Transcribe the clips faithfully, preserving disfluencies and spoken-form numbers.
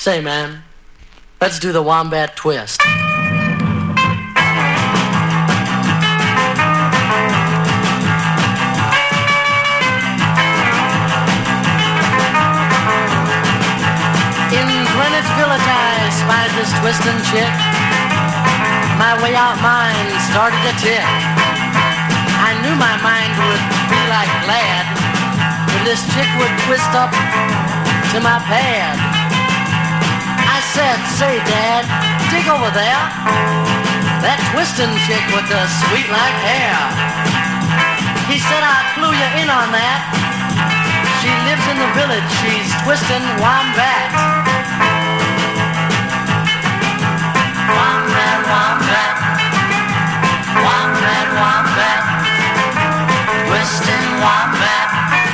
Say, man, let's do the wombat twist. In Greenwich Village I spied this twisting chick. My way out mind started to tick. I knew my mind would be like glad if this chick would twist up to my pad. I said, say Dad, dig over there. That twisting chick with the sweet like hair. He said, I clue you in on that. She lives in the village, she's twisting wombat. Wombat, wombat. Wombat, wombat. Twisting wombat.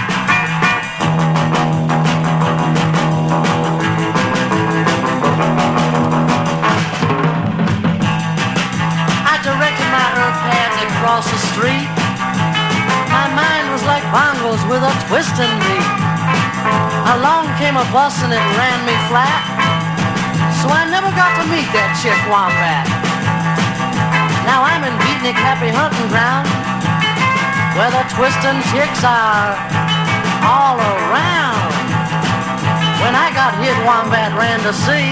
Across the street, my mind was like bongos with a twisting beat. Along came a bus and it ran me flat, so I never got to meet that chick wombat. Now I'm in beatnik happy hunting ground, where the twisting chicks are all around. When I got hit, wombat ran to see.